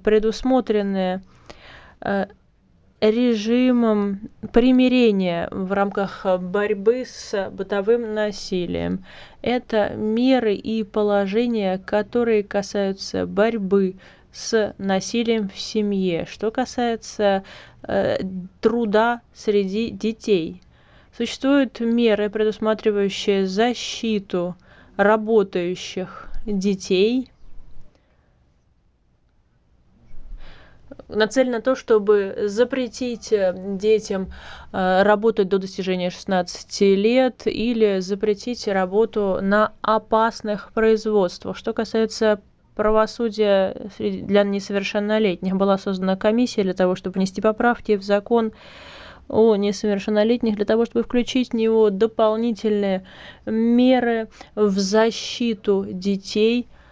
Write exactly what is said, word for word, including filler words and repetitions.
предусмотренные режимом примирения в рамках борьбы с бытовым насилием. Это меры и положения, которые касаются борьбы с насилием в семье. Что касается э, труда среди детей, существуют меры, предусматривающие защиту работающих детей, нацелен на то, чтобы запретить детям работать до достижения шестнадцати лет или запретить работу на опасных производствах. Что касается правосудия для несовершеннолетних, была создана комиссия для того, чтобы внести поправки в закон о несовершеннолетних, для того, чтобы включить в него дополнительные меры в защиту детей